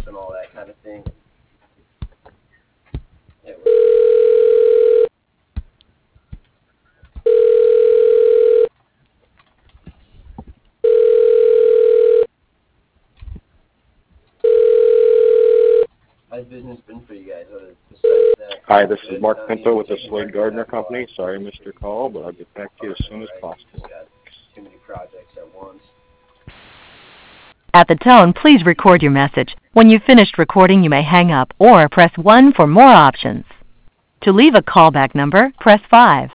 and all that kind of thing. Yeah, how's business been for you guys? Besides that, Hi, this is good. Mark You Pinto with the taking Slade part in Gardner that Company. last Sorry I week? missed your call, but I'll get back to you as soon as Right? possible. Just got too many projects at once. At the tone, please record your message. When you've finished recording, you may hang up or press 1 for more options. To leave a callback number, press 5.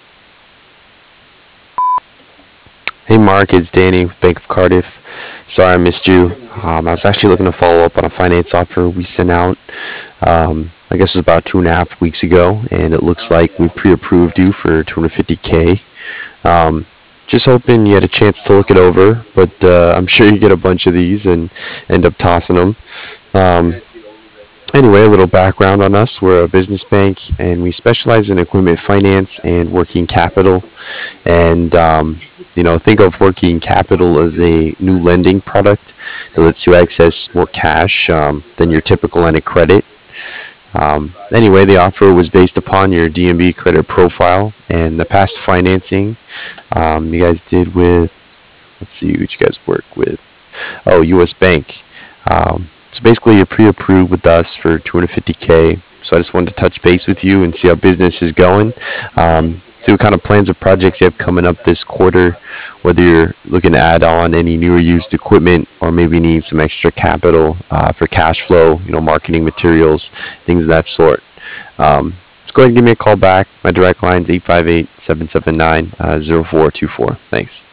Hey Mark, it's Danny with Bank of Cardiff. Sorry I missed you. I was actually looking to follow up on a finance offer we sent out. I guess it was about 2.5 weeks ago, and it looks like we pre-approved you for 250K. Just hoping you had a chance to look it over, but I'm sure you get a bunch of these and end up tossing them. Um, Anyway, a little background on us. We're a business bank, and we specialize in equipment finance and working capital. And think of working capital as a new lending product that lets you access more cash than your typical line of credit. Anyway, the offer was based upon your DNB credit profile and the past financing you guys did with, let's see, what you guys work with. Oh, U.S. Bank. So basically, you're pre-approved with us for 250K. So I just wanted to touch base with you and see how business is going. See what kind of plans or projects you have coming up this quarter, whether you're looking to add on any new or used equipment or maybe need some extra capital for cash flow, marketing materials, things of that sort. Just go ahead and give me a call back. My direct line is 858-779-0424. Thanks.